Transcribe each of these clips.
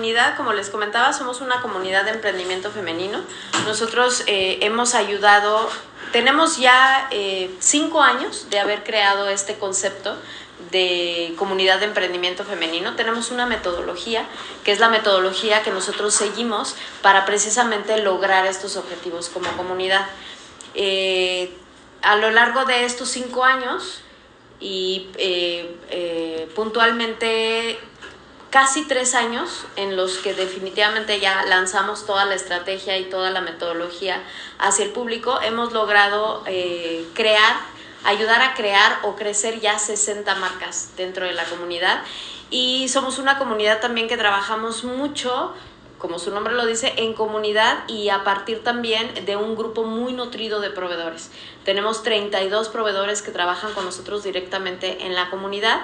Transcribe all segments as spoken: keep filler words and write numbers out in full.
comunidad, como les comentaba, somos una comunidad de emprendimiento femenino. Nosotros eh, hemos ayudado, tenemos ya eh, cinco años de haber creado este concepto de comunidad de emprendimiento femenino. Tenemos una metodología, que es la metodología que nosotros seguimos para precisamente lograr estos objetivos como comunidad. Eh, a lo largo de estos cinco años y eh, eh, puntualmente casi tres años en los que definitivamente ya lanzamos toda la estrategia y toda la metodología hacia el público, hemos logrado eh, crear, ayudar a crear o crecer ya sesenta marcas dentro de la comunidad, y somos una comunidad también que trabajamos mucho, como su nombre lo dice, en comunidad y a partir también de un grupo muy nutrido de proveedores. Tenemos treinta y dos proveedores que trabajan con nosotros directamente en la comunidad,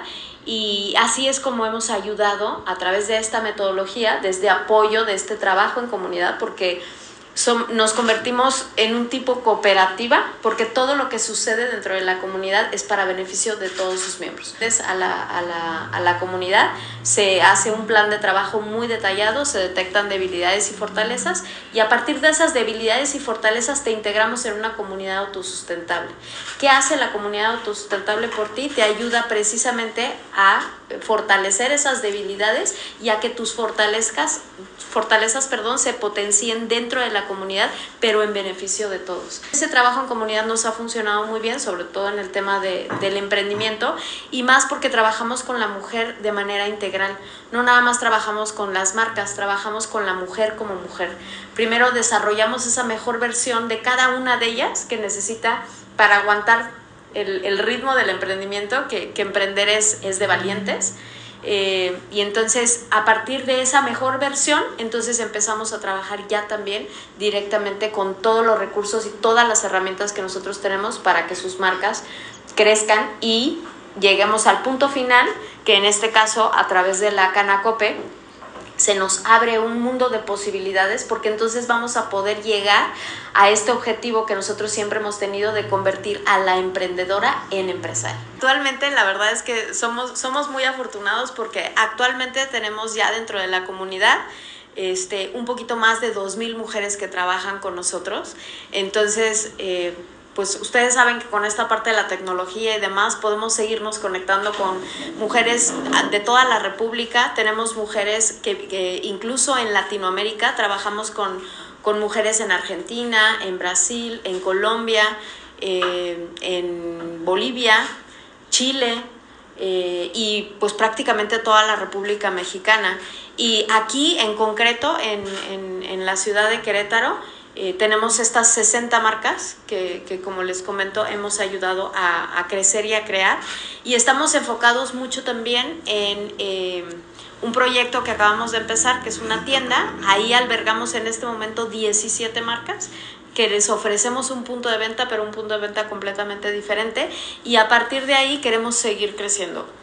y así es como hemos ayudado a través de esta metodología, desde apoyo de este trabajo en comunidad, porque Som, nos convertimos en un tipo cooperativa, porque todo lo que sucede dentro de la comunidad es para beneficio de todos sus miembros. Entonces, a la, a la, a la comunidad se hace un plan de trabajo muy detallado, se detectan debilidades y fortalezas, y a partir de esas debilidades y fortalezas te integramos en una comunidad autosustentable. ¿Qué hace la comunidad autosustentable por ti? Te ayuda precisamente a fortalecer esas debilidades y a que tus fortalezas, fortalezas perdón, se potencien dentro de la comunidad, pero en beneficio de todos. Ese trabajo en comunidad nos ha funcionado muy bien, sobre todo en el tema de, del emprendimiento, y más porque trabajamos con la mujer de manera integral. No nada más trabajamos con las marcas, trabajamos con la mujer como mujer. Primero desarrollamos esa mejor versión de cada una de ellas que necesita para aguantar el, el ritmo del emprendimiento, que, que emprender es, es de valientes. Eh, y entonces a partir de esa mejor versión, entonces empezamos a trabajar ya también directamente con todos los recursos y todas las herramientas que nosotros tenemos para que sus marcas crezcan y lleguemos al punto final, que en este caso a través de la Canacope se nos abre un mundo de posibilidades, porque entonces vamos a poder llegar a este objetivo que nosotros siempre hemos tenido de convertir a la emprendedora en empresaria. Actualmente la verdad es que somos, somos muy afortunados, porque actualmente tenemos ya dentro de la comunidad este, un poquito más de dos mil mujeres que trabajan con nosotros. Entonces, eh, pues ustedes saben que con esta parte de la tecnología y demás podemos seguirnos conectando con mujeres de toda la República. Tenemos mujeres que, que incluso en Latinoamérica trabajamos con, con mujeres en Argentina, en Brasil, en Colombia, eh, en Bolivia, Chile, eh, y pues prácticamente toda la República Mexicana. Y aquí en concreto, en, en, en la ciudad de Querétaro, Eh, tenemos estas sesenta marcas que, que, como les comento, hemos ayudado a, a crecer y a crear, y estamos enfocados mucho también en eh, un proyecto que acabamos de empezar, que es una tienda. Ahí albergamos en este momento diecisiete marcas que les ofrecemos un punto de venta, pero un punto de venta completamente diferente, y a partir de ahí queremos seguir creciendo.